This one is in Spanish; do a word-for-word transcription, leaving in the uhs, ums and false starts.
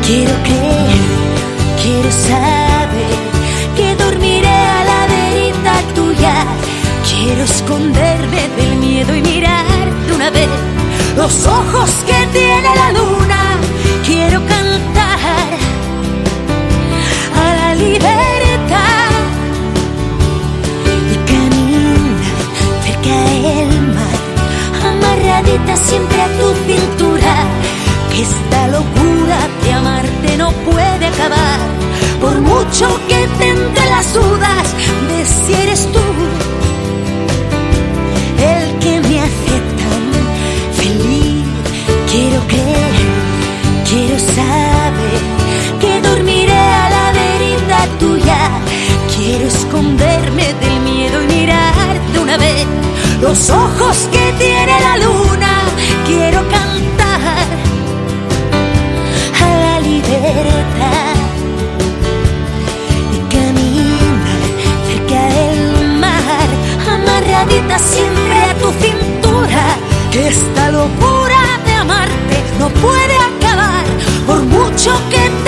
Quiero creer, quiero saber que dormiré a la verita tuya. Quiero esconderme del miedo y mirar de una vez los ojos que tiene la luna. Quiero cantar a la libertad y caminar cerca del mar, amarradita siempre a tu cintura. Que esta locura de amarte no puede acabar, por mucho que te entre las dudas de si eres tú el que me hace tan feliz. Quiero creer, quiero saber que dormiré a la verita tuya. Quiero esconderme del miedo y mirar de una vez los ojos que tiene la luna. Quiero cantar a la libertad y caminar cerca del mar, amarradita siempre a tu cintura. Que esta locura de amarte no puede acabar, por mucho que